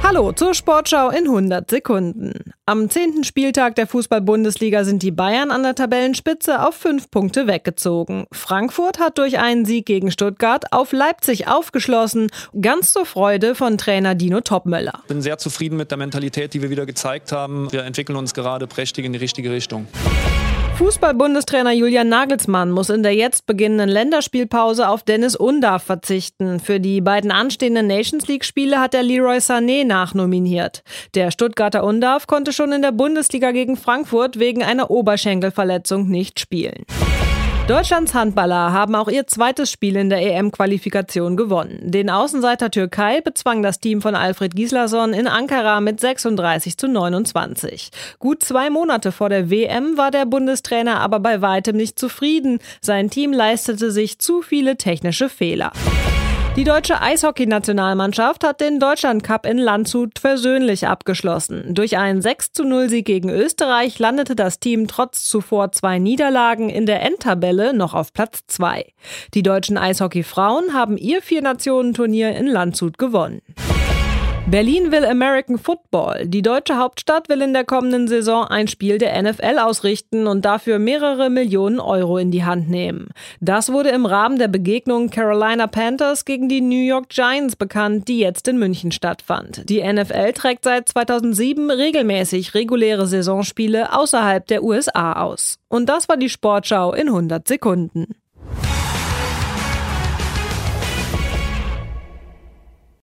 Hallo zur Sportschau in 100 Sekunden. Am 10. Spieltag der Fußball-Bundesliga sind die Bayern an der Tabellenspitze auf 5 Punkte weggezogen. Frankfurt hat durch einen Sieg gegen Stuttgart auf Leipzig aufgeschlossen, ganz zur Freude von Trainer Dino Topmöller. Ich bin sehr zufrieden mit der Mentalität, die wir wieder gezeigt haben. Wir entwickeln uns gerade prächtig in die richtige Richtung. Fußball-Bundestrainer Julian Nagelsmann muss in der jetzt beginnenden Länderspielpause auf Dennis Undav verzichten. Für die beiden anstehenden Nations-League-Spiele hat er Leroy Sané nachnominiert. Der Stuttgarter Undav konnte schon in der Bundesliga gegen Frankfurt wegen einer Oberschenkelverletzung nicht spielen. Deutschlands Handballer haben auch ihr zweites Spiel in der EM-Qualifikation gewonnen. Den Außenseiter Türkei bezwang das Team von Alfred Gislason in Ankara mit 36:29. Gut 2 Monate vor der WM war der Bundestrainer aber bei weitem nicht zufrieden. Sein Team leistete sich zu viele technische Fehler. Die deutsche Eishockey-Nationalmannschaft hat den Deutschlandcup in Landshut versöhnlich abgeschlossen. Durch einen 6:0-Sieg gegen Österreich landete das Team trotz zuvor 2 Niederlagen in der Endtabelle noch auf Platz 2. Die deutschen Eishockey-Frauen haben ihr 4-Nationen-Turnier in Landshut gewonnen. Berlin will American Football. Die deutsche Hauptstadt will in der kommenden Saison ein Spiel der NFL ausrichten und dafür mehrere Millionen Euro in die Hand nehmen. Das wurde im Rahmen der Begegnung Carolina Panthers gegen die New York Giants bekannt, die jetzt in München stattfand. Die NFL trägt seit 2007 regelmäßig reguläre Saisonspiele außerhalb der USA aus. Und das war die Sportschau in 100 Sekunden.